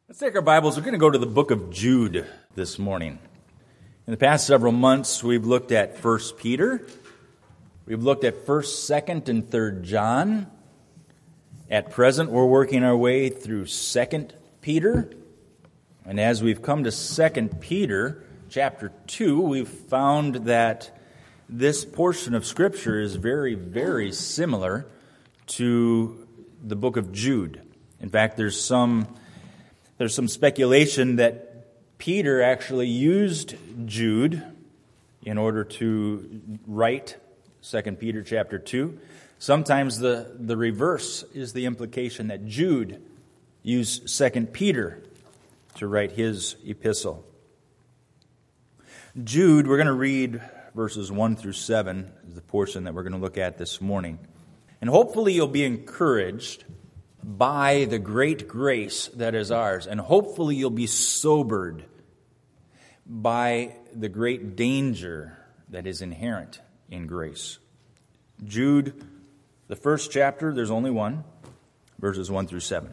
Let's take our Bibles. We're going to go to the book of Jude this morning. In the past several months, we've looked at 1 Peter. We've looked at 1st, 2nd, and 3rd John. At present, we're working our way through 2nd Peter. And as we've come to 2nd Peter, chapter 2, we've found that this portion of Scripture is very, very similar to the book of Jude. In fact, there's some speculation that Peter actually used Jude in order to write 2 Peter chapter 2. Sometimes the reverse is the implication that Jude used 2 Peter to write his epistle. Jude, we're going to read verses 1 through 7, is the portion that we're going to look at this morning. And hopefully you'll be encouraged by the great grace that is ours. And hopefully you'll be sobered by the great danger that is inherent in grace. Jude, the first chapter, there's only one, verses 1 through 7.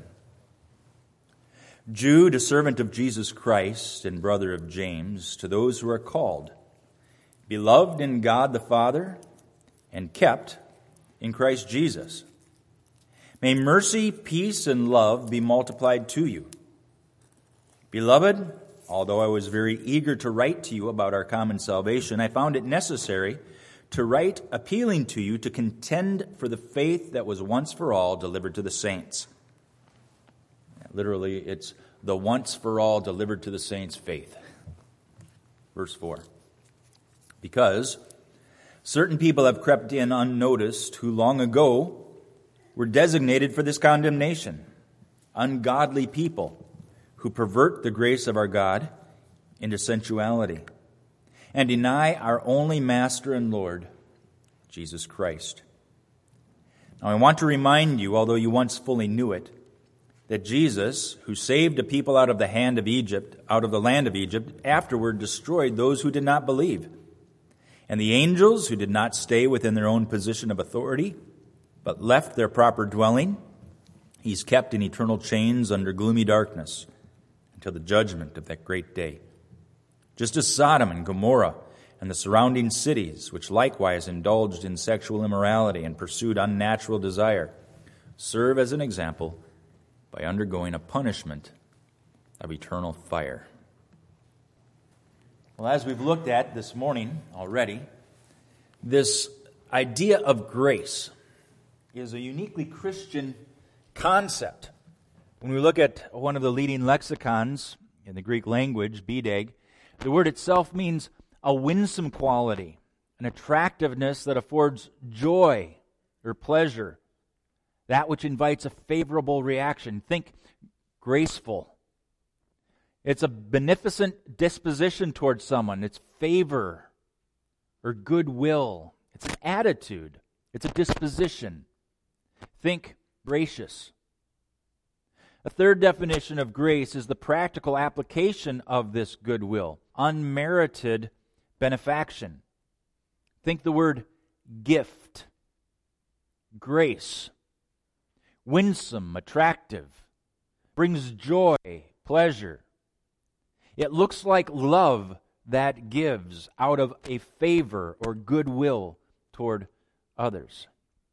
Jude, a servant of Jesus Christ and brother of James, to those who are called, beloved in God the Father, and kept in Christ Jesus. May mercy, peace, and love be multiplied to you. Beloved, although I was very eager to write to you about our common salvation, I found it necessary to write appealing to you to contend for the faith that was once for all delivered to the saints. Literally, it's the once for all delivered to the saints faith. Verse 4. Because certain people have crept in unnoticed who long ago were designated for this condemnation, ungodly people who pervert the grace of our God into sensuality and deny our only Master and Lord, Jesus Christ. Now I want to remind you, although you once fully knew it, that Jesus, who saved a people out of the land of Egypt, afterward destroyed those who did not believe. And the angels who did not stay within their own position of authority, but left their proper dwelling, he's kept in eternal chains under gloomy darkness until the judgment of that great day. Just as Sodom and Gomorrah and the surrounding cities, which likewise indulged in sexual immorality and pursued unnatural desire, serve as an example by undergoing a punishment of eternal fire. Well, as we've looked at this morning already, this idea of grace is a uniquely Christian concept. When we look at one of the leading lexicons in the Greek language, BDAG, the word itself means a winsome quality, an attractiveness that affords joy or pleasure, that which invites a favorable reaction. Think graceful. It's a beneficent disposition towards someone. It's favor or goodwill. It's an attitude. It's a disposition. Think gracious. A third definition of grace is the practical application of this goodwill, unmerited benefaction. Think the word gift, grace, winsome, attractive, brings joy, pleasure. It looks like love that gives out of a favor or goodwill toward others.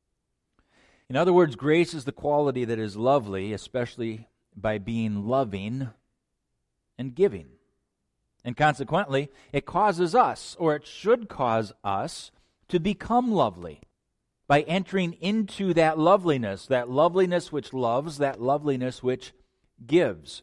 In other words, grace is the quality that is lovely, especially by being loving and giving. And consequently, it causes us, or it should cause us, to become lovely by entering into that loveliness which loves, that loveliness which gives.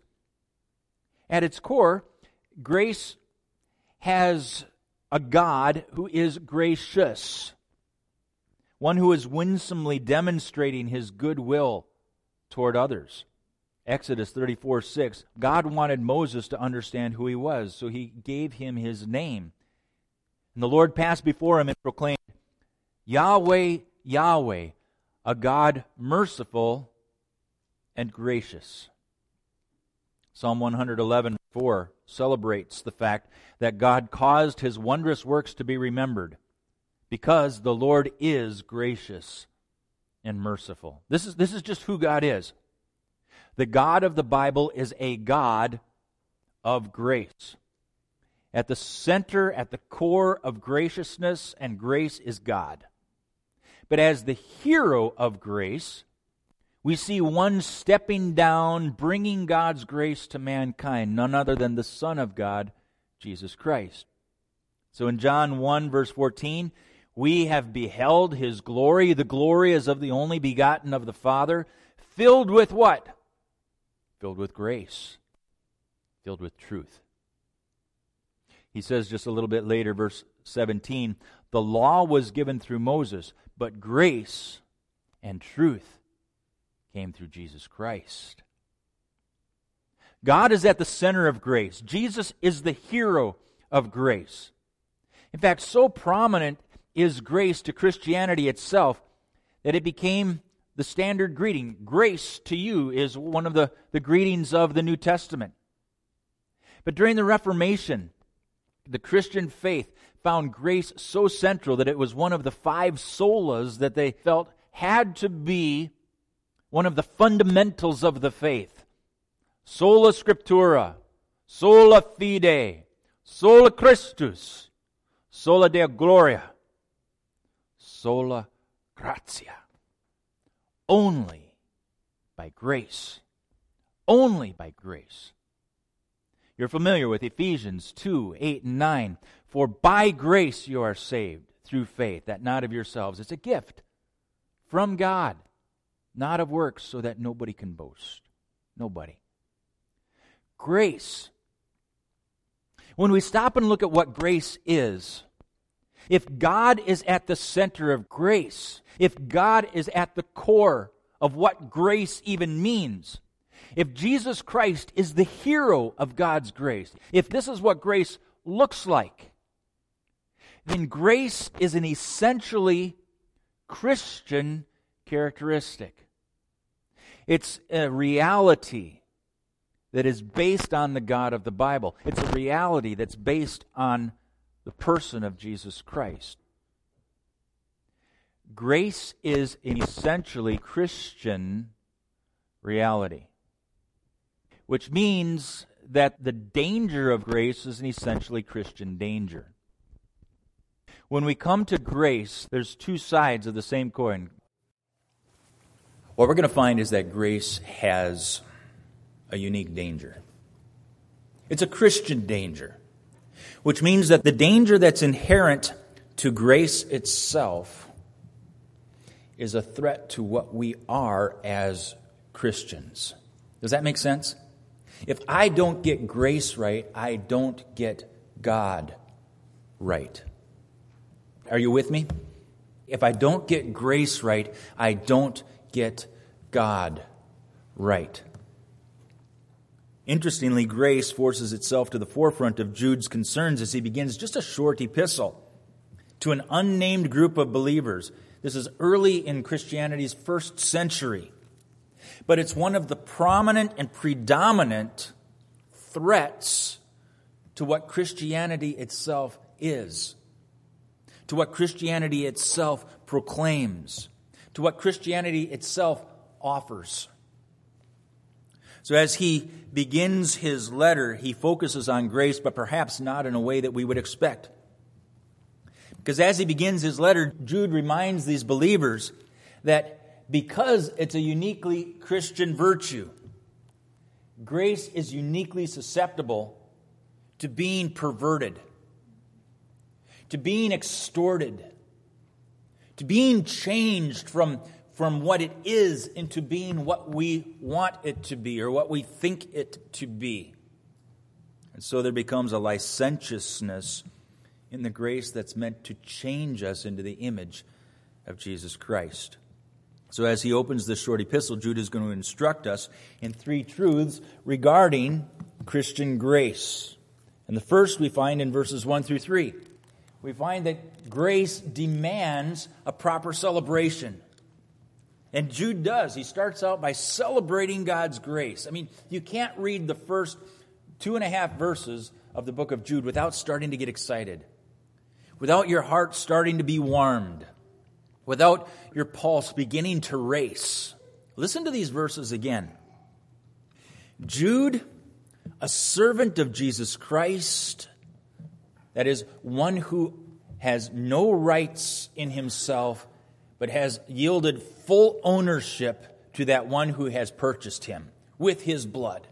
At its core, grace has a God who is gracious, one who is winsomely demonstrating his goodwill toward others. Exodus 34:6, God wanted Moses to understand who he was, so he gave him his name. And the Lord passed before him and proclaimed, Yahweh, Yahweh, a God merciful and gracious. Psalm 111:4 celebrates the fact that God caused his wondrous works to be remembered, because the Lord is gracious and merciful. This is just who God is. The God of the Bible is a God of grace. At the center, at the core of graciousness and grace is God. But as the hero of grace, we see one stepping down, bringing God's grace to mankind, none other than the Son of God, Jesus Christ. So in John 1, verse 14, we have beheld His glory. The glory is of the only begotten of the Father, filled with what? Filled with grace, filled with truth. He says just a little bit later, verse 17, the law was given through Moses, but grace and truth came through Jesus Christ. God is at the center of grace. Jesus is the hero of grace. In fact, so prominent is grace to Christianity itself that it became the standard greeting. Grace to you is one of the greetings of the New Testament. But during the Reformation, the Christian faith found grace so central that it was one of the 5 solas that they felt had to be one of the fundamentals of the faith. Sola Scriptura, sola fide, sola Christus, sola Deo gloria, sola gratia. Only by grace. Only by grace. You're familiar with Ephesians 2, 8 and 9. For by grace you are saved through faith, that not of yourselves. It's a gift from God, not of works, so that nobody can boast. Nobody. Grace. When we stop and look at what grace is, if God is at the center of grace, if God is at the core of what grace even means, if Jesus Christ is the hero of God's grace, if this is what grace looks like, then grace is an essentially Christian characteristic. It's a reality that is based on the God of the Bible. It's a reality that's based on the person of Jesus Christ. Grace is an essentially Christian reality, which means that the danger of grace is an essentially Christian danger. When we come to grace, there's 2 sides of the same coin. What we're going to find is that grace has a unique danger. It's a Christian danger, which means that the danger that's inherent to grace itself is a threat to what we are as Christians. Does that make sense? If I don't get grace right, I don't get God right. Are you with me? If I don't get grace right, I don't get God right. Interestingly, grace forces itself to the forefront of Jude's concerns as he begins just a short epistle to an unnamed group of believers. This is early in Christianity's first century. But it's one of the prominent and predominant threats to what Christianity itself is, to what Christianity itself proclaims, to what Christianity itself offers. So as he begins his letter, he focuses on grace, but perhaps not in a way that we would expect. Because as he begins his letter, Jude reminds these believers that because it's a uniquely Christian virtue, grace is uniquely susceptible to being perverted, to being extorted, to being changed from what it is into being what we want it to be or what we think it to be. And so there becomes a licentiousness in the grace that's meant to change us into the image of Jesus Christ. So as he opens this short epistle, Jude is going to instruct us in 3 truths regarding Christian grace. And the first we find in verses 1 through 3. We find that grace demands a proper celebration. And Jude does. He starts out by celebrating God's grace. I mean, you can't read the first 2.5 verses of the book of Jude without starting to get excited, without your heart starting to be warmed, without your pulse beginning to race. Listen to these verses again. Jude, a servant of Jesus Christ, that is, one who has no rights in himself, but has yielded full ownership to that one who has purchased him with his blood.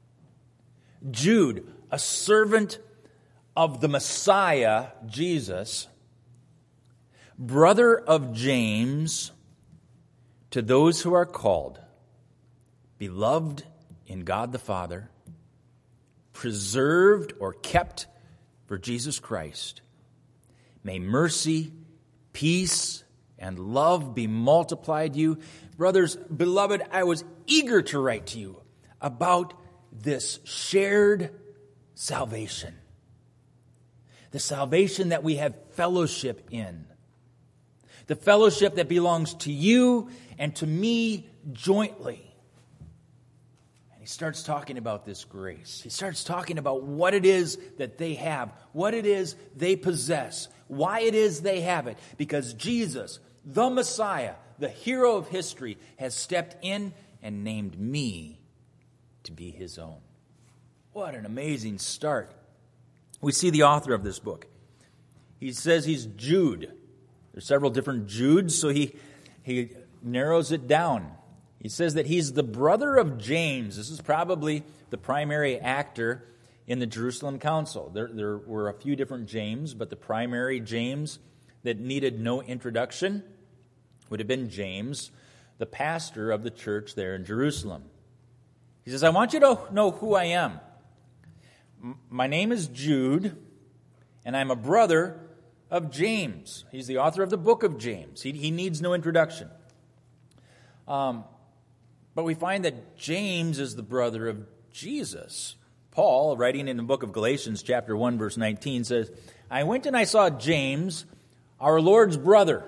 Jude, a servant of the Messiah, Jesus, brother of James, to those who are called, beloved in God the Father, preserved or kept for Jesus Christ, may mercy, peace, and love be multiplied to you. Brothers, beloved, I was eager to write to you about this shared salvation. The salvation that we have fellowship in. The fellowship that belongs to you and to me jointly. And he starts talking about this grace. He starts talking about what it is that they have, what it is they possess, why it is they have it. Because Jesus, the Messiah, the hero of history, has stepped in and named me to be his own. What an amazing start. We see the author of this book. He says he's Jude. There's several different Judes, so he narrows it down. He says that he's the brother of James. This is probably the primary actor in the Jerusalem Council. There were a few different James, but the primary James that needed no introduction would have been James, the pastor of the church there in Jerusalem. He says, I want you to know who I am. My name is Jude, and I'm a brother of James. He's the author of the book of James. He needs no introduction. But we find that James is the brother of Jesus. Paul, writing in the book of Galatians, chapter 1, verse 19, says, I went and I saw James, our Lord's brother.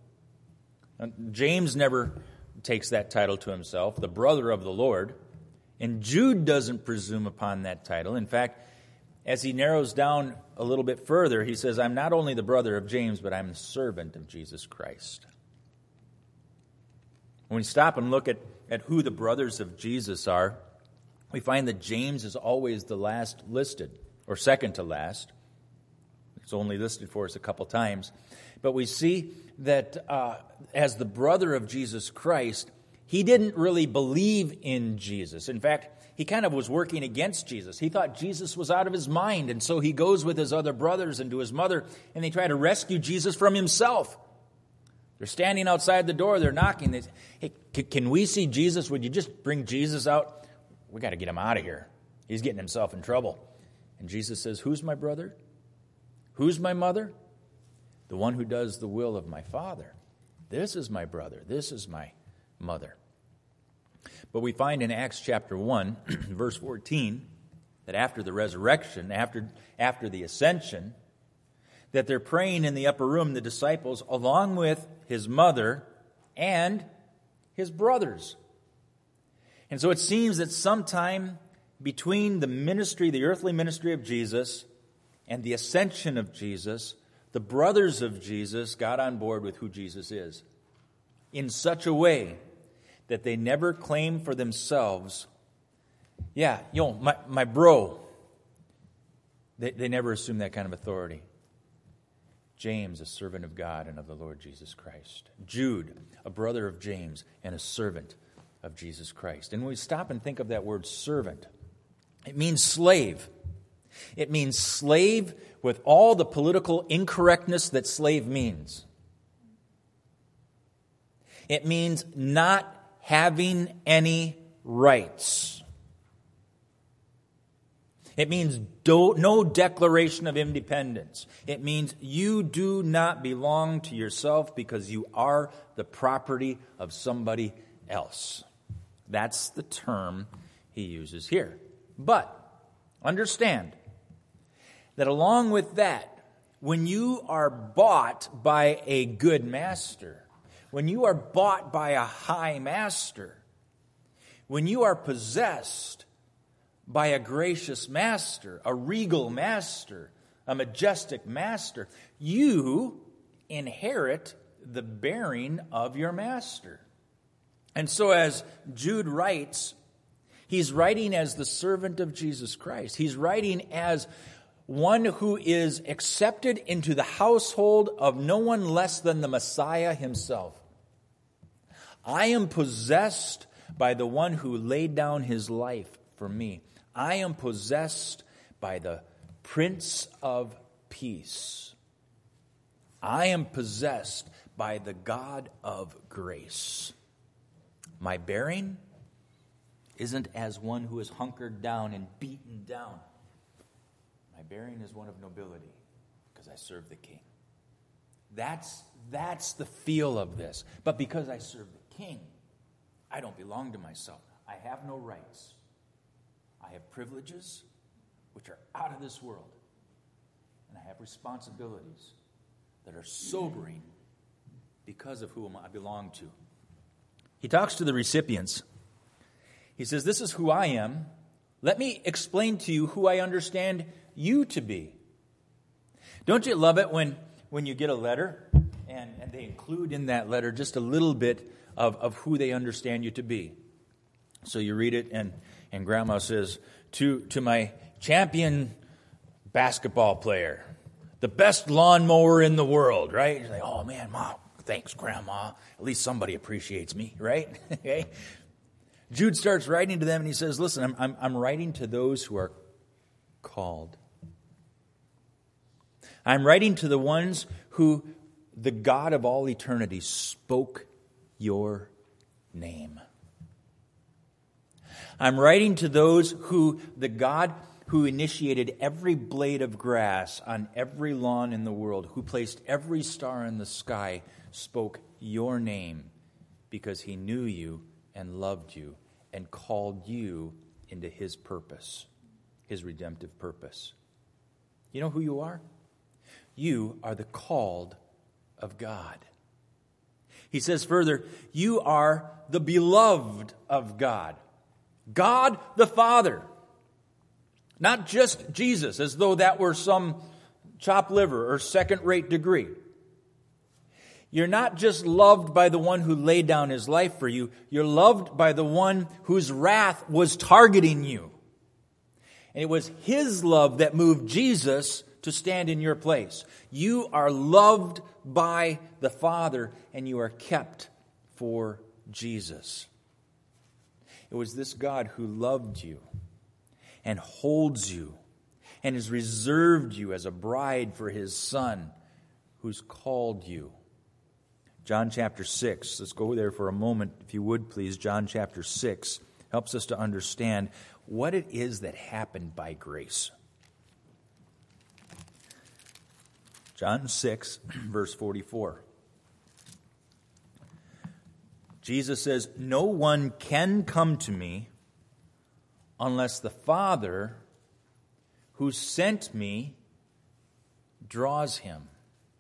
James never takes that title to himself, the brother of the Lord. And Jude doesn't presume upon that title. In fact, as he narrows down a little bit further, he says, I'm not only the brother of James, but I'm the servant of Jesus Christ. When we stop and look at who the brothers of Jesus are, we find that James is always the last listed, or second to last. It's only listed for us a couple times. But we see that as the brother of Jesus Christ, he didn't really believe in Jesus. In fact, he kind of was working against Jesus. He thought Jesus was out of his mind, and so he goes with his other brothers and to his mother, and they try to rescue Jesus from himself. They're standing outside the door, they're knocking. They say, hey, can we see Jesus? Would you just bring Jesus out? We got to get him out of here. He's getting himself in trouble. And Jesus says, who's my brother? Who's my mother? The one who does the will of my Father. This is my brother. This is my mother. But we find in Acts chapter 1, verse 14, that after the resurrection, after the ascension, that they're praying in the upper room, the disciples, along with his mother and his brothers. And so it seems that sometime between the ministry, the earthly ministry of Jesus, and the ascension of Jesus, the brothers of Jesus got on board with who Jesus is in such a way that they never claim for themselves, my bro. They never assume that kind of authority. James, a servant of God and of the Lord Jesus Christ. Jude, a brother of James and a servant of Jesus Christ. And when we stop and think of that word servant, it means slave. It means slave with all the political incorrectness that slave means. It means not having any rights. It means no declaration of independence. It means you do not belong to yourself because you are the property of somebody else. That's the term he uses here. But understand that along with that, when you are bought by a good master, when you are bought by a high master, when you are possessed by a gracious master, a regal master, a majestic master, you inherit the bearing of your master. And so as Jude writes, He's writing as the servant of Jesus Christ. He's writing as one who is accepted into the household of no one less than the Messiah himself. I am possessed by the one who laid down his life for me. I am possessed by the Prince of Peace. I am possessed by the God of grace. My bearing isn't as one who is hunkered down and beaten down. My bearing is one of nobility because I serve the King. That's the feel of this. But because I serve the King, I don't belong to myself. I have no rights. I have privileges which are out of this world. And I have responsibilities that are sobering because of whom I belong to. He talks to the recipients. He says, this is who I am. Let me explain to you who I understand you to be. Don't you love it when you get a letter and they include in that letter just a little bit of who they understand you to be? So you read it and Grandma says, to my champion basketball player, the best lawnmower in the world, right? You're like, oh man, Mom, thanks, Grandma. At least somebody appreciates me, right? Okay. Jude starts writing to them and he says, listen, I'm writing to those who are called. I'm writing to the ones who the God of all eternity spoke your name. I'm writing to those who the God who initiated every blade of grass on every lawn in the world, who placed every star in the sky, spoke your name because he knew you and loved you and called you into his purpose, his redemptive purpose. You know who you are? You are the called of God. He says further, you are the beloved of God. God the Father. Not just Jesus, as though that were some chopped liver or second-rate degree. You're not just loved by the one who laid down his life for you. You're loved by the one whose wrath was targeting you. And it was his love that moved Jesus to stand in your place. You are loved by the Father, and you are kept for Jesus. It was this God who loved you and holds you and has reserved you as a bride for his Son who's called you. John chapter 6. Let's go there for a moment, if you would, please. John chapter 6 helps us to understand what it is that happened by grace. John 6, verse 44. Jesus says, no one can come to me unless the Father who sent me draws him.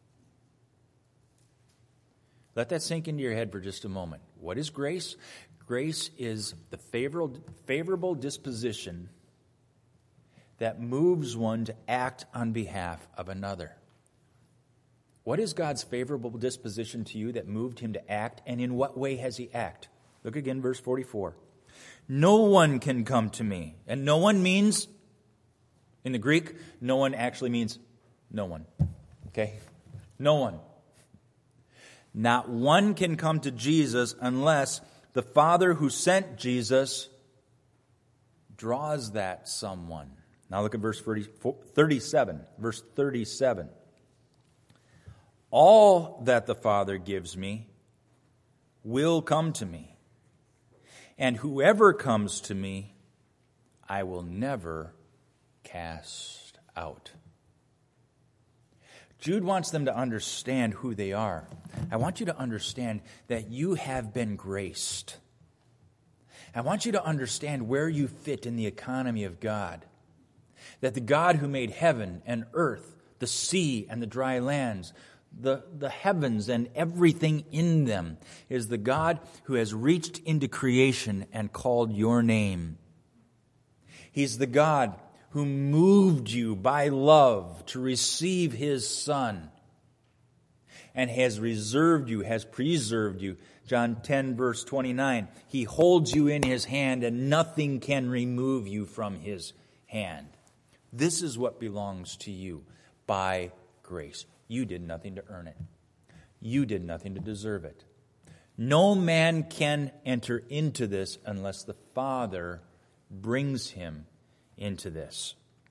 Let that sink into your head for just a moment. What is grace? Grace is the favorable disposition that moves one to act on behalf of another. What is God's favorable disposition to you that moved him to act, and in what way has he acted? Look again, verse 44. No one can come to me. And no one means, in the Greek, no one actually means no one. Okay? No one. Not one can come to Jesus unless the Father who sent Jesus draws that someone. Now look at verse 37. Verse 37. All that the Father gives me will come to me, and whoever comes to me, I will never cast out. Jude wants them to understand who they are. I want you to understand that you have been graced. I want you to understand where you fit in the economy of God. That the God who made heaven and earth, the sea and the dry lands, the heavens and everything in them, is the God who has reached into creation and called your name. He's the God who moved you by love to receive his Son. and has reserved you, has preserved you. John 10, verse 29. He holds you in his hand, and nothing can remove you from his hand. This is what belongs to you by grace. You did nothing to earn it. You did nothing to deserve it. No man can enter into this unless the Father brings him into this.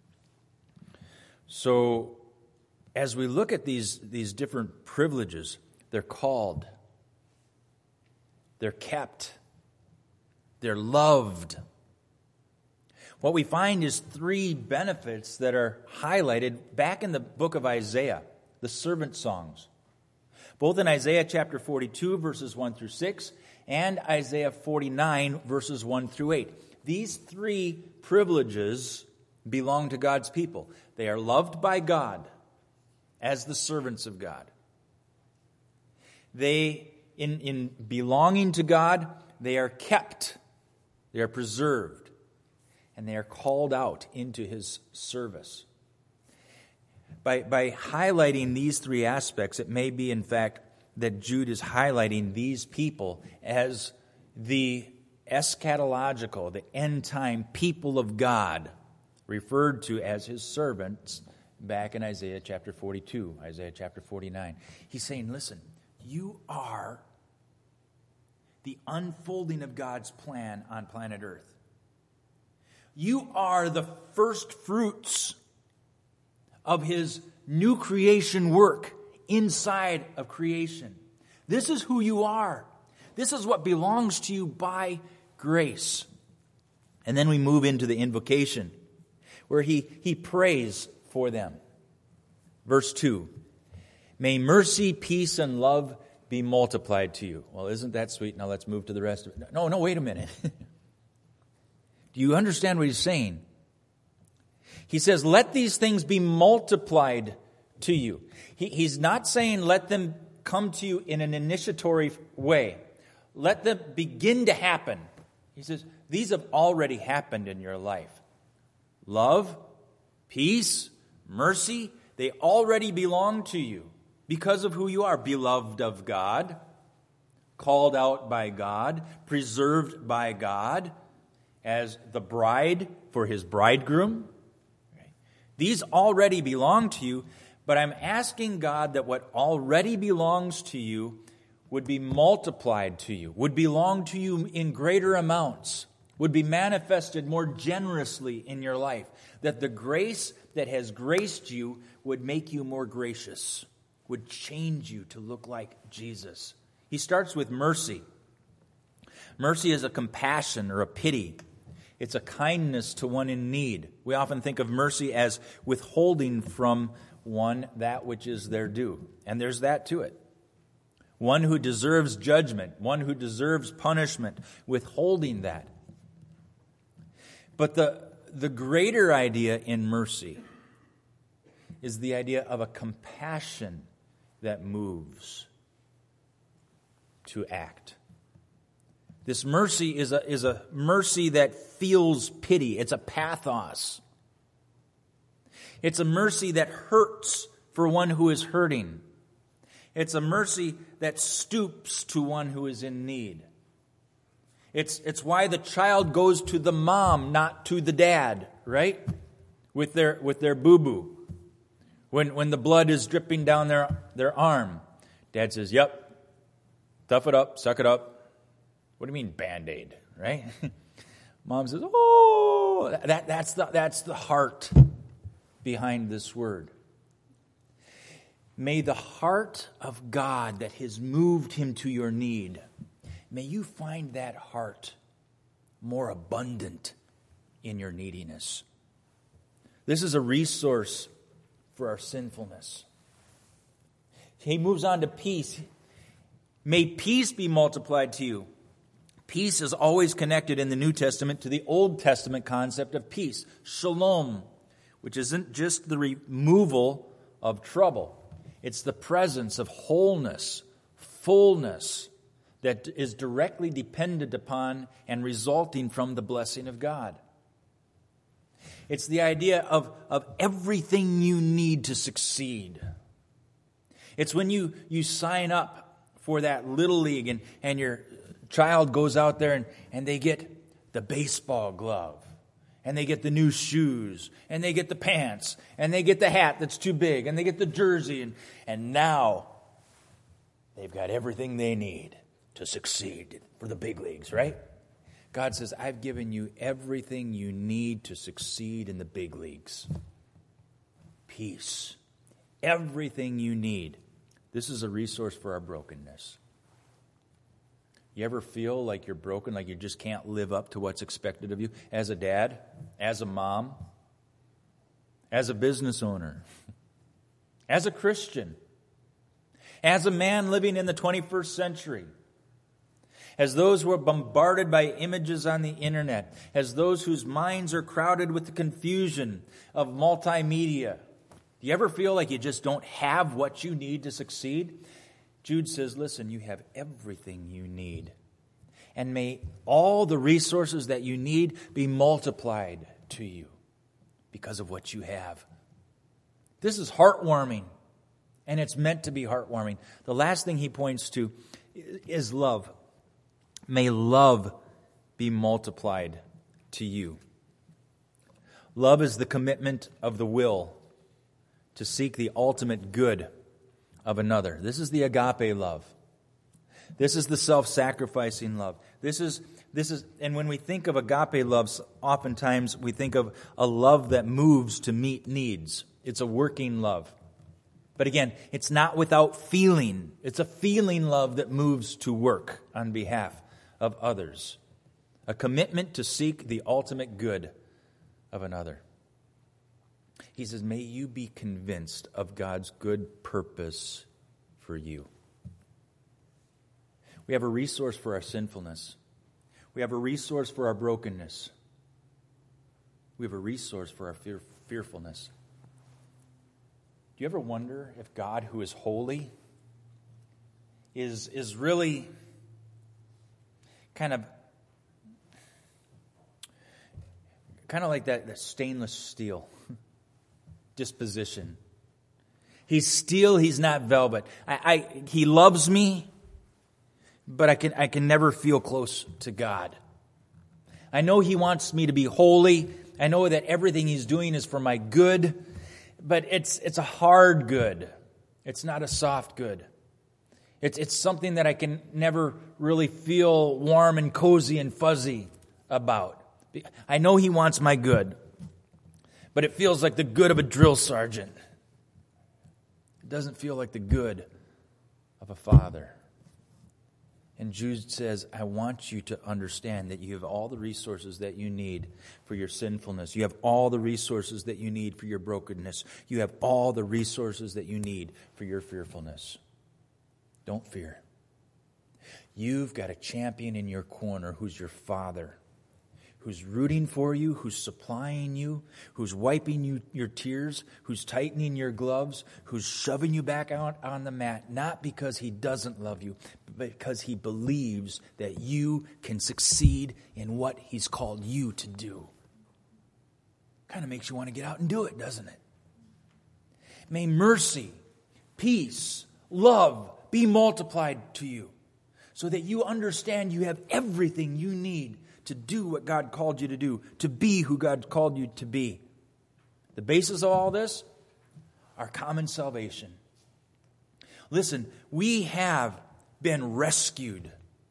So, as we look at these different privileges, they're called, they're kept, they're loved. What we find is three benefits that are highlighted back in the book of Isaiah, the servant songs. Both in Isaiah chapter 42, verses 1 through 6, and Isaiah 49, verses 1 through 8. These three privileges belong to God's people. They are loved by God as the servants of God. They, in belonging to God, they are kept, they are preserved, and they are called out into his service. By highlighting these three aspects, it may be, in fact, that Jude is highlighting these people as the eschatological, the end-time people of God, referred to as his servants back in Isaiah chapter 42, Isaiah chapter 49. He's saying, listen, you are the unfolding of God's plan on planet Earth. You are the first fruits of his new creation work inside of creation. This is who you are. This is what belongs to you by grace. And then we move into the invocation, where he prays for them. Verse 2, may mercy, peace, and love be multiplied to you. Well, isn't that sweet? Now let's move to the rest of it. No, wait a minute. Do you understand what he's saying? He says, let these things be multiplied to you. He's not saying let them come to you in an initiatory way. Let them begin to happen. He says, these have already happened in your life. Love, peace, mercy, they already belong to you because of who you are. Beloved of God, called out by God, preserved by God as the bride for his bridegroom. These already belong to you, but I'm asking God that what already belongs to you would be multiplied to you, would belong to you in greater amounts, would be manifested more generously in your life, that the grace that has graced you would make you more gracious, would change you to look like Jesus. He starts with mercy. Mercy is a compassion or a pity. It's a kindness to one in need. We often think of mercy as withholding from one that which is their due. And there's that to it. One who deserves judgment, one who deserves punishment, withholding that. But the greater idea in mercy is the idea of a compassion that moves to act. This mercy is a mercy that feels pity. It's a pathos. It's a mercy that hurts for one who is hurting. It's a mercy that stoops to one who is in need. It's why the child goes to the mom, not to the dad, right? With their boo-boo. When the blood is dripping down their arm, dad says, "Yep, tough it up, suck it up." What do you mean Band-Aid, right? Mom says, "Oh," that's the heart behind this word. May the heart of God that has moved him to your need, may you find that heart more abundant in your neediness. This is a resource for our sinfulness. He moves on to peace. May peace be multiplied to you. Peace is always connected in the New Testament to the Old Testament concept of peace. Shalom, which isn't just the removal of trouble. It's the presence of wholeness, fullness, that is directly dependent upon and resulting from the blessing of God. It's the idea of everything you need to succeed. It's when you sign up for that little league and your child goes out there and they get the baseball glove, and they get the new shoes, and they get the pants, and they get the hat that's too big, and they get the jersey, and now they've got everything they need to succeed for the big leagues, right? God says, I've given you everything you need to succeed in the big leagues. Peace. Everything you need. This is a resource for our brokenness. You ever feel like you're broken, like you just can't live up to what's expected of you? As a dad, as a mom, as a business owner, as a Christian, as a man living in the 21st century, as those who are bombarded by images on the internet, as those whose minds are crowded with the confusion of multimedia. Do you ever feel like you just don't have what you need to succeed? Jude says, listen, you have everything you need. And may all the resources that you need be multiplied to you because of what you have. This is heartwarming, and it's meant to be heartwarming. The last thing he points to is love. May love be multiplied to you. Love is the commitment of the will to seek the ultimate good of another. This is the agape love. This is the self-sacrificing love. This is, and when we think of agape love, oftentimes we think of a love that moves to meet needs. It's a working love. But again, it's not without feeling. It's a feeling love that moves to work on behalf of others. A commitment to seek the ultimate good of another. He says, may you be convinced of God's good purpose for you. We have a resource for our sinfulness. We have a resource for our brokenness. We have a resource for our fearfulness. Do you ever wonder if God, who is holy, is really kind of like that stainless steel disposition? He's steel, he's not velvet. He loves me, but I can never feel close to God. I know he wants me to be holy. I know that everything he's doing is for my good, but it's a hard good. It's not a soft good. It's something that I can never really feel warm and cozy and fuzzy about. I know he wants my good, but it feels like the good of a drill sergeant. It doesn't feel like the good of a father. And Jude says, I want you to understand that you have all the resources that you need for your sinfulness. You have all the resources that you need for your brokenness. You have all the resources that you need for your fearfulness. Don't fear. You've got a champion in your corner who's your Father, who's rooting for you, who's supplying you, who's wiping your tears, who's tightening your gloves, who's shoving you back out on the mat, not because he doesn't love you, but because he believes that you can succeed in what he's called you to do. Kind of makes you want to get out and do it, doesn't it? May mercy, peace, love be multiplied to you so that you understand you have everything you need to do what God called you to do, to be who God called you to be. The basis of all this, our common salvation. Listen, we have been rescued.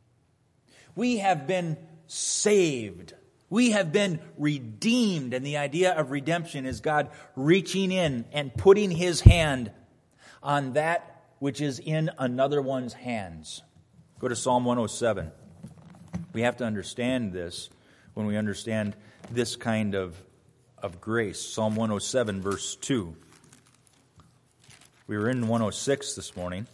We have been saved. We have been redeemed. And the idea of redemption is God reaching in and putting his hand on that which is in another one's hands. Go to Psalm 107. We have to understand this when we understand this kind of grace. Psalm 107, verse 2. We were in 106 this morning.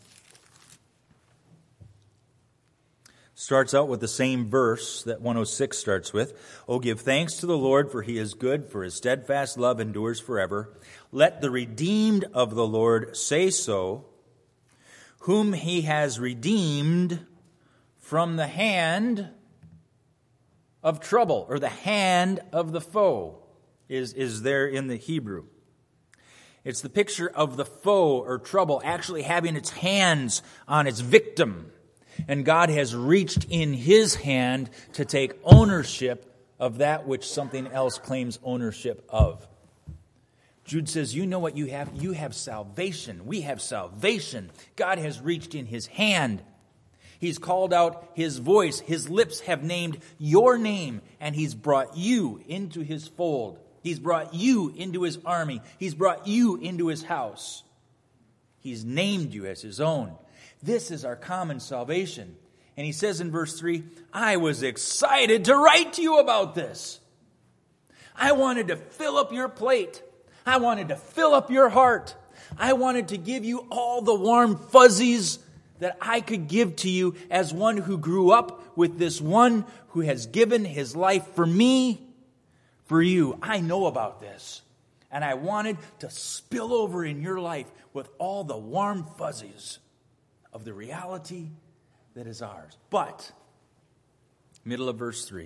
Starts out with the same verse that 106 starts with. Oh, give thanks to the Lord, for he is good, for his steadfast love endures forever. Let the redeemed of the Lord say so, whom he has redeemed from the hand of trouble, or the hand of the foe, is there in the Hebrew. It's the picture of the foe or trouble actually having its hands on its victim. And God has reached in His hand to take ownership of that which something else claims ownership of. Jude says, you know what you have? You have salvation. We have salvation. God has reached in His hand. He's called out His voice. His lips have named your name, and He's brought you into His fold. He's brought you into His army. He's brought you into His house. He's named you as His own. This is our common salvation. And he says in verse 3, I was excited to write to you about this. I wanted to fill up your plate. I wanted to fill up your heart. I wanted to give you all the warm fuzzies that I could give to you as one who grew up with this one who has given his life for me, for you. I know about this. And I wanted to spill over in your life with all the warm fuzzies of the reality that is ours. But, middle of verse 3,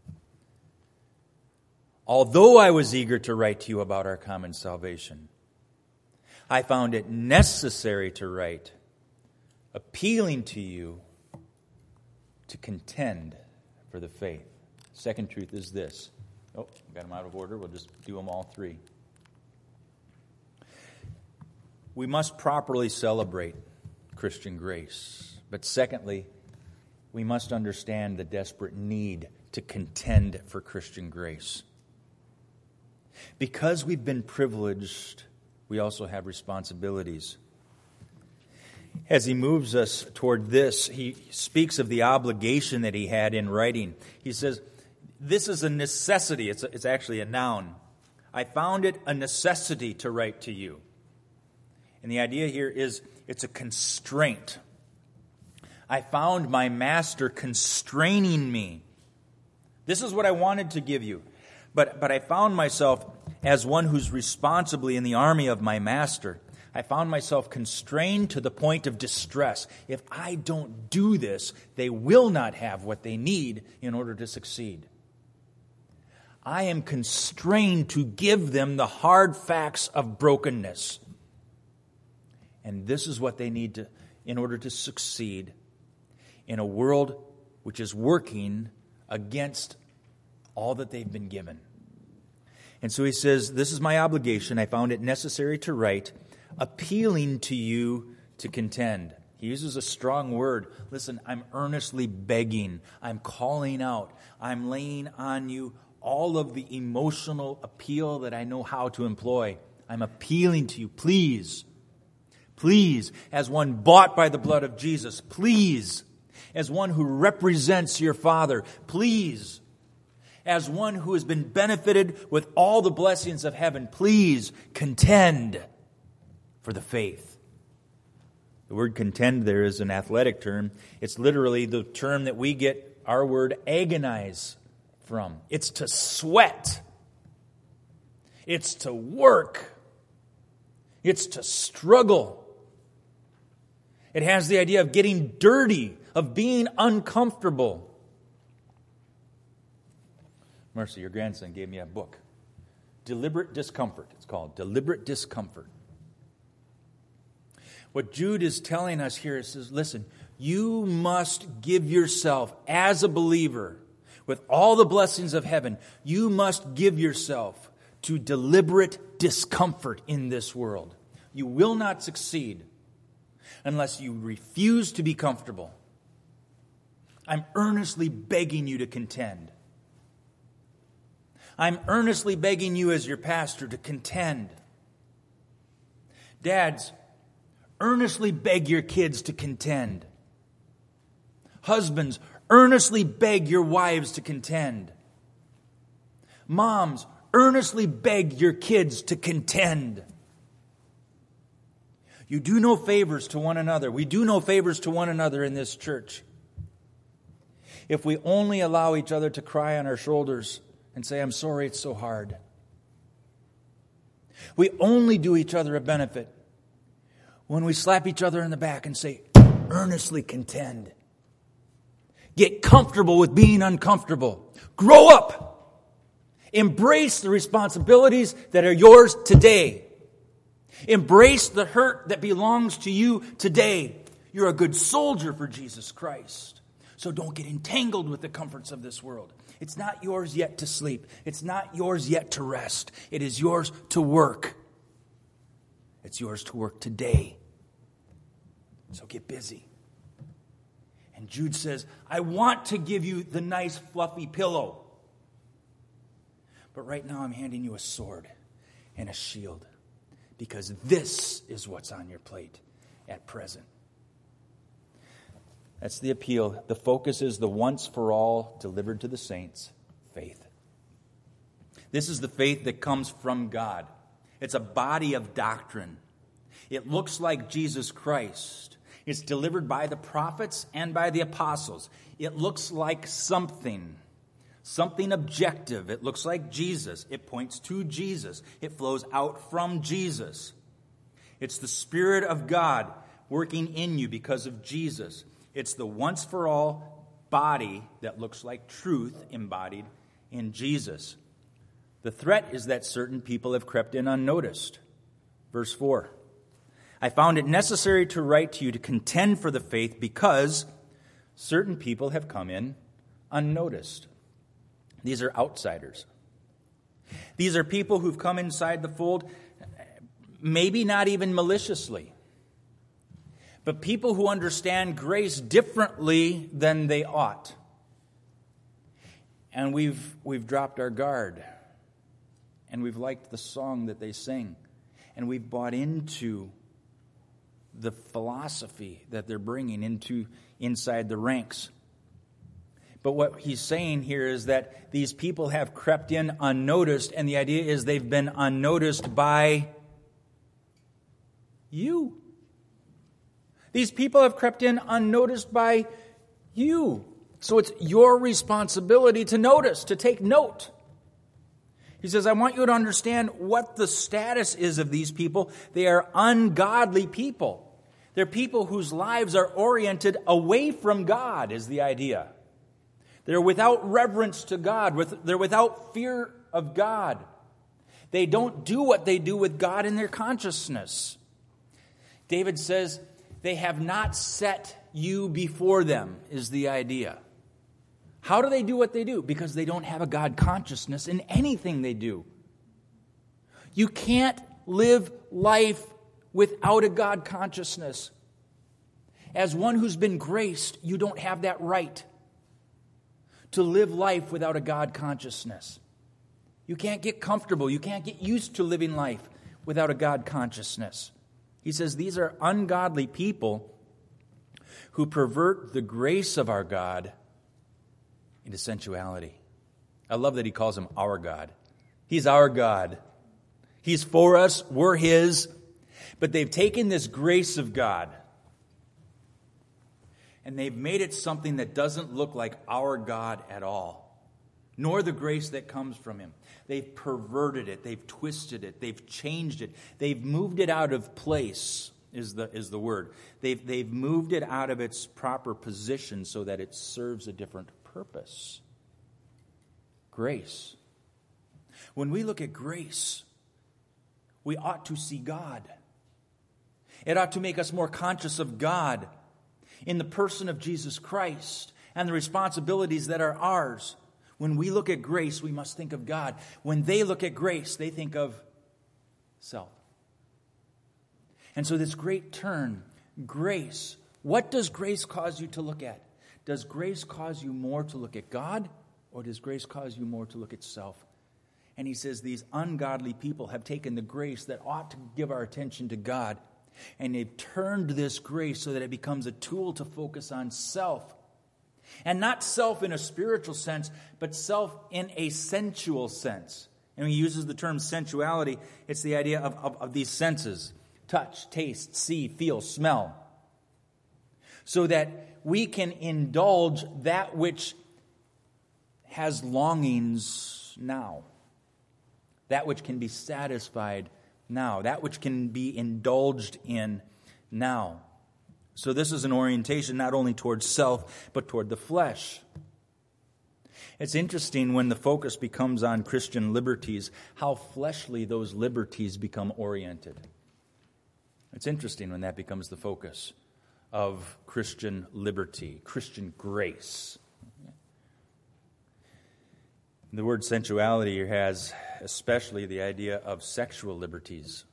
although I was eager to write to you about our common salvation, I found it necessary to write, appealing to you to contend for the faith. Second truth is this. Oh, got them out of order. We'll just do them all three. We must properly celebrate Christian grace. But secondly, we must understand the desperate need to contend for Christian grace. Because we've been privileged, we also have responsibilities. As he moves us toward this, he speaks of the obligation that he had in writing. He says, this is a necessity. It's actually a noun. I found it a necessity to write to you. And the idea here is it's a constraint. I found my master constraining me. This is what I wanted to give you. But I found myself as one who's responsibly in the army of my master. I found myself constrained to the point of distress. If I don't do this, they will not have what they need in order to succeed. I am constrained to give them the hard facts of brokenness. And this is what they need to, in order to succeed in a world which is working against all that they've been given. And so he says, this is my obligation. I found it necessary to write, appealing to you to contend. He uses a strong word. Listen, I'm earnestly begging. I'm calling out. I'm laying on you all of the emotional appeal that I know how to employ. I'm appealing to you. Please, please, as one bought by the blood of Jesus, please, as one who represents your Father, please, as one who has been benefited with all the blessings of heaven, please contend for the faith. The word contend there is an athletic term. It's literally the term that we get our word agonize from. It's to sweat. It's to work. It's to struggle. It has the idea of getting dirty, of being uncomfortable. Mercy, your grandson gave me a book. Deliberate Discomfort, it's called. Deliberate Discomfort. What Jude is telling us here is, listen, you must give yourself as a believer with all the blessings of heaven. You must give yourself to deliberate discomfort in this world. You will not succeed unless you refuse to be comfortable. I'm earnestly begging you to contend. I'm earnestly begging you as your pastor to contend. Dads, earnestly beg your kids to contend. Husbands, earnestly beg your wives to contend. Moms, earnestly beg your kids to contend. You do no favors to one another. We do no favors to one another in this church if we only allow each other to cry on our shoulders and say, I'm sorry it's so hard. We only do each other a benefit when we slap each other in the back and say, earnestly contend. Get comfortable with being uncomfortable. Grow up. Embrace the responsibilities that are yours today. Embrace the hurt that belongs to you today. You're a good soldier for Jesus Christ. So don't get entangled with the comforts of this world. It's not yours yet to sleep. It's not yours yet to rest. It is yours to work. It's yours to work today. So get busy. And Jude says, I want to give you the nice fluffy pillow. But right now I'm handing you a sword and a shield. Because this is what's on your plate at present. That's the appeal. The focus is the once for all delivered to the saints faith. This is the faith that comes from God. It's a body of doctrine. It looks like Jesus Christ. It's delivered by the prophets and by the apostles. It looks like something objective. It looks like Jesus. It points to Jesus. It flows out from Jesus. It's the Spirit of God working in you because of Jesus. It's the once-for-all body that looks like truth embodied in Jesus. The threat is that certain people have crept in unnoticed. Verse 4. I found it necessary to write to you to contend for the faith because certain people have come in unnoticed. These are outsiders. These are people who've come inside the fold, maybe not even maliciously, but people who understand grace differently than they ought. And we've dropped our guard, and we've liked the song that they sing, and we've bought into the philosophy that they're bringing inside the ranks. But what he's saying here is that these people have crept in unnoticed, and the idea is they've been unnoticed by you. These people have crept in unnoticed by you. So it's your responsibility to notice, to take note. He says, I want you to understand what the status is of these people. They are ungodly people. They're people whose lives are oriented away from God, is the idea. They're without reverence to God. They're without fear of God. They don't do what they do with God in their consciousness. David says, they have not set you before them, is the idea. How do they do what they do? Because they don't have a God consciousness in anything they do. You can't live life without a God consciousness. As one who's been graced, you don't have that right to live life without a God consciousness. You can't get comfortable. You can't get used to living life without a God consciousness. He says these are ungodly people who pervert the grace of our God into sensuality. I love that he calls him our God. He's our God. He's for us. We're his. But they've taken this grace of God and they've made it something that doesn't look like our God at all, nor the grace that comes from him. They've perverted it. They've twisted it. They've changed it. They've moved it out of place, is the word. They've moved it out of its proper position so that it serves a different purpose. Grace. When we look at grace, we ought to see God. It ought to make us more conscious of God in the person of Jesus Christ and the responsibilities that are ours. When we look at grace, we must think of God. When they look at grace, they think of self. And so this great turn, grace. What does grace cause you to look at? Does grace cause you more to look at God, or does grace cause you more to look at self? And he says these ungodly people have taken the grace that ought to give our attention to God, and they've turned this grace so that it becomes a tool to focus on self. And not self in a spiritual sense, but self in a sensual sense. And when he uses the term sensuality, it's the idea of these senses: touch, taste, see, feel, smell. So that we can indulge that which has longings now. That which can be satisfied now. That which can be indulged in now. So this is an orientation not only towards self, but toward the flesh. It's interesting when the focus becomes on Christian liberties, how fleshly those liberties become oriented. It's interesting when that becomes the focus of Christian liberty, Christian grace. The word sensuality here has especially the idea of sexual liberties.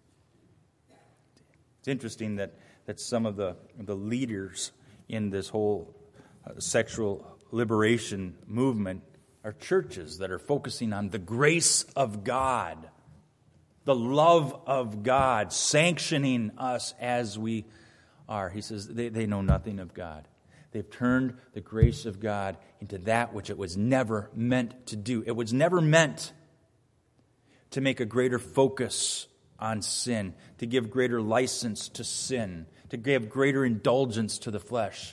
It's interesting that some of the leaders in this whole sexual liberation movement are churches that are focusing on the grace of God, the love of God, sanctioning us as we are. He says they know nothing of God. They've turned the grace of God into that which it was never meant to do. It was never meant to make a greater focus on sin, to give greater license to sin, to give greater indulgence to the flesh.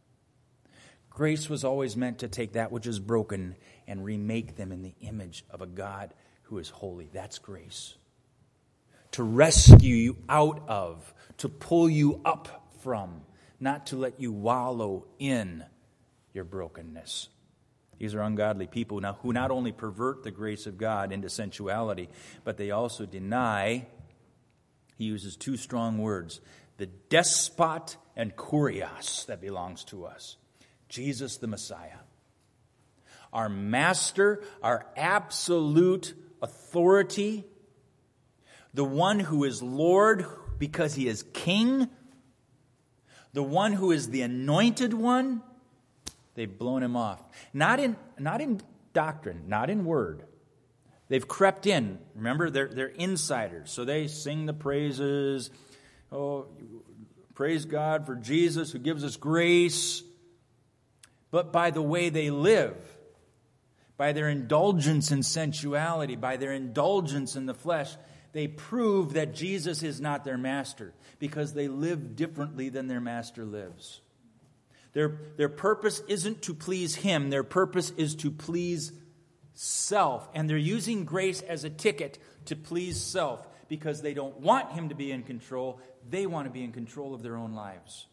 Grace was always meant to take that which is broken and remake them in the image of a God who is holy. That's grace. To rescue you out of, to pull you up from, not to let you wallow in your brokenness. These are ungodly people now who not only pervert the grace of God into sensuality, but they also deny, he uses two strong words, the despot and kurios that belongs to us. Jesus the Messiah. Our master, our absolute authority, the one who is Lord because he is king, the one who is the anointed one, they've blown him off. Not in doctrine, not in word. They've crept in. Remember, they're insiders. So they sing the praises. Oh, praise God for Jesus who gives us grace. But by the way they live, by their indulgence in sensuality, by their indulgence in the flesh, they prove that Jesus is not their master because they live differently than their master lives. Their purpose isn't to please him. Their purpose is to please self. And they're using grace as a ticket to please self because they don't want him to be in control. They want to be in control of their own lives.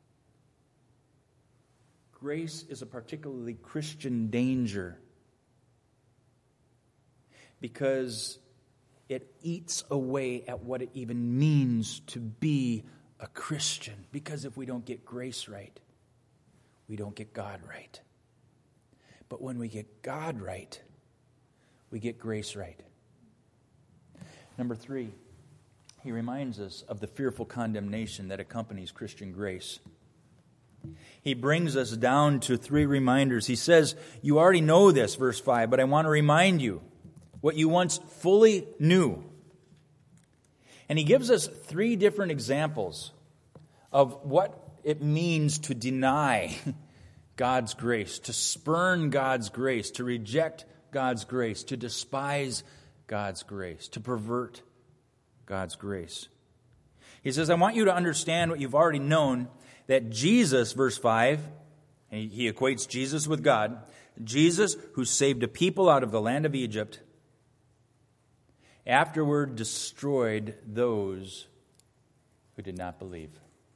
Grace is a particularly Christian danger because it eats away at what it even means to be a Christian. Because if we don't get grace right, we don't get God right. But when we get God right, we get grace right. Number 3, he reminds us of the fearful condemnation that accompanies Christian grace. He brings us down to 3 reminders. He says, you already know this, verse 5, but I want to remind you what you once fully knew. And he gives us 3 different examples of what it means to deny God's grace, to spurn God's grace, to reject God's grace, to despise God's grace, to pervert God's grace. He says, I want you to understand what you've already known, that Jesus, verse 5, and he equates Jesus with God, Jesus who saved a people out of the land of Egypt, afterward destroyed those who did not believe.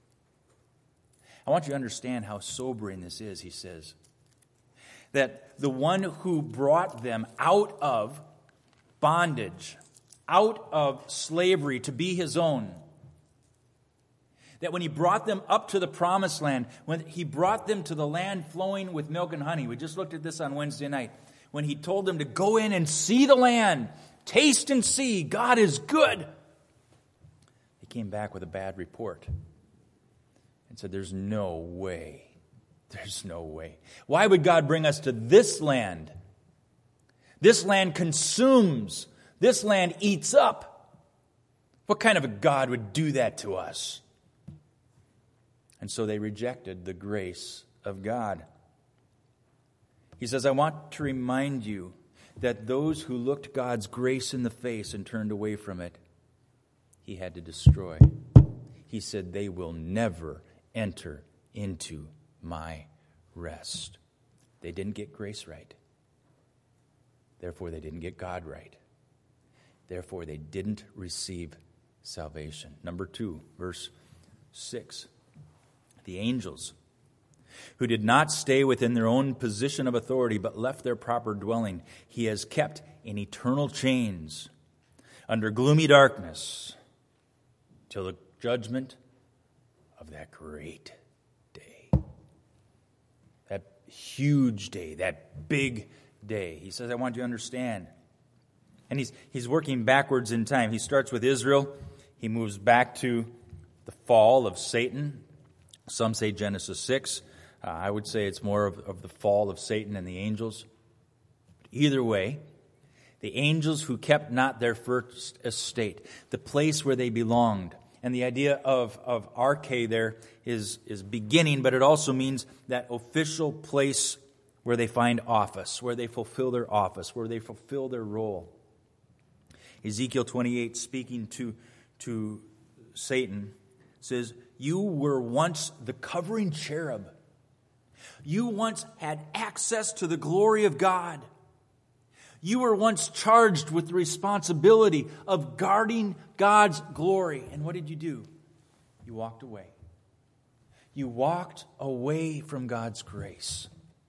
I want you to understand how sobering this is, he says. That the one who brought them out of bondage, out of slavery to be his own, that when he brought them up to the promised land, when he brought them to the land flowing with milk and honey, we just looked at this on Wednesday night, when he told them to go in and see the land, taste and see, God is good. They came back with a bad report and said, there's no way. There's no way. Why would God bring us to this land? This land consumes. This land eats up. What kind of a God would do that to us? And so they rejected the grace of God. He says, I want to remind you that those who looked God's grace in the face and turned away from it, he had to destroy. He said, they will never enter into my rest. They didn't get grace right. Therefore, they didn't get God right. Therefore, they didn't receive salvation. Number 2, verse 6. The angels who did not stay within their own position of authority but left their proper dwelling, he has kept in eternal chains under gloomy darkness till the judgment of that great day. That huge day, that big day. He says, I want you to understand. And he's working backwards in time. He starts with Israel. He moves back to the fall of Satan. Some say Genesis 6. I would say it's more of the fall of Satan and the angels. Either way, the angels who kept not their first estate, the place where they belonged. And the idea of arche there is beginning, but it also means that official place where they find office, where they fulfill their office, where they fulfill their role. Ezekiel 28, speaking to Satan, says, you were once the covering cherub. You once had access to the glory of God. You were once charged with the responsibility of guarding God's glory. And what did you do? You walked away. You walked away from God's grace.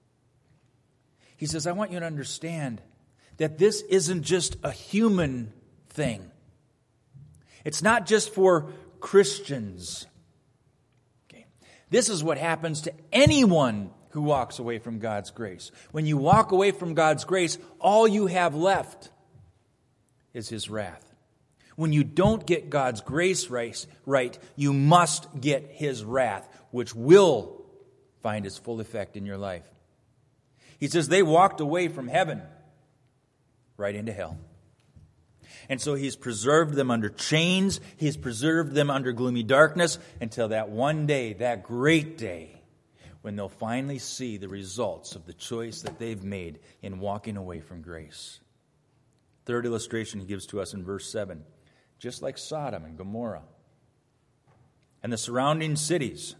He says, I want you to understand that this isn't just a human thing. It's not just for Christians. Okay. This is what happens to anyone who walks away from God's grace. When you walk away from God's grace, all you have left is His wrath. When you don't get God's grace right, you must get His wrath, which will find its full effect in your life. He says they walked away from heaven right into hell. And so He's preserved them under chains. He's preserved them under gloomy darkness until that one day, that great day, when they'll finally see the results of the choice that they've made in walking away from grace. Third illustration He gives to us in verse 7. Just like Sodom and Gomorrah and the surrounding cities,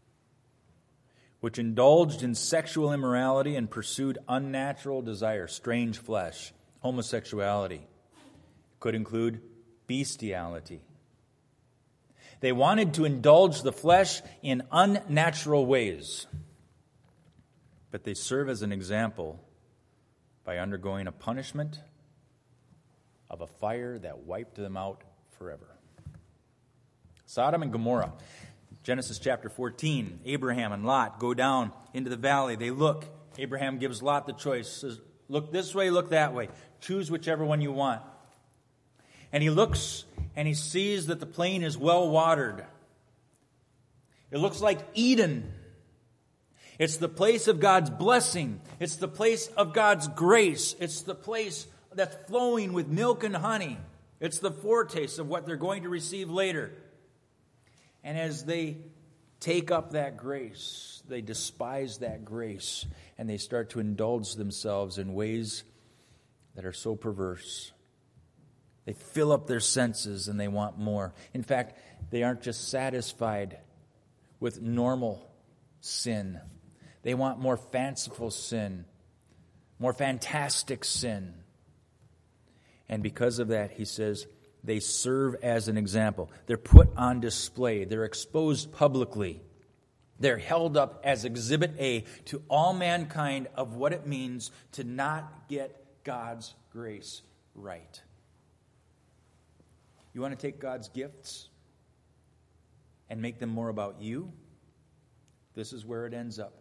which indulged in sexual immorality and pursued unnatural desire, strange flesh, homosexuality. Could include bestiality. They wanted to indulge the flesh in unnatural ways, but they serve as an example by undergoing a punishment of a fire that wiped them out forever. Sodom and Gomorrah. Genesis chapter 14, Abraham and Lot go down into the valley. They look. Abraham gives Lot the choice. Says, look this way, look that way. Choose whichever one you want. And he looks and he sees that the plain is well watered. It looks like Eden. It's the place of God's blessing. It's the place of God's grace. It's the place that's flowing with milk and honey. It's the foretaste of what they're going to receive later. And as they take up that grace, they despise that grace, and they start to indulge themselves in ways that are so perverse. They fill up their senses and they want more. In fact, they aren't just satisfied with normal sin. They want more fanciful sin, more fantastic sin. And because of that, he says, they serve as an example. They're put on display. They're exposed publicly. They're held up as Exhibit A to all mankind of what it means to not get God's grace right. You want to take God's gifts and make them more about you? This is where it ends up.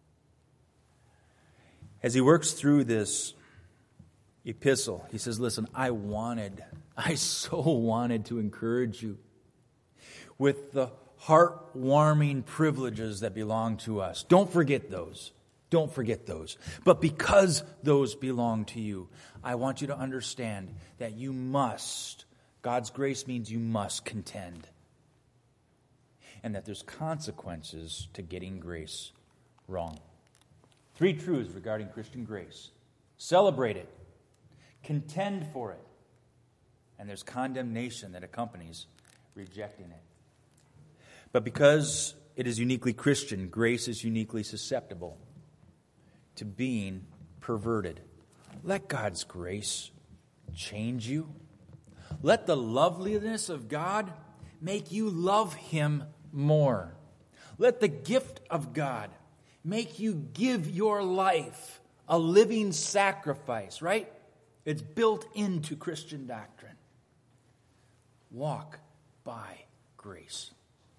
As he works through this epistle, he says, listen, I so wanted to encourage you with the heartwarming privileges that belong to us. Don't forget those. Don't forget those. But because those belong to you, I want you to understand that you must. God's grace means you must contend. And that there's consequences to getting grace wrong. 3 truths regarding Christian grace. Celebrate it. Contend for it. And there's condemnation that accompanies rejecting it. But because it is uniquely Christian, grace is uniquely susceptible to being perverted. Let God's grace change you. Let the loveliness of God make you love Him more. Let the gift of God make you give your life a living sacrifice, right? It's built into Christian doctrine. Walk by grace.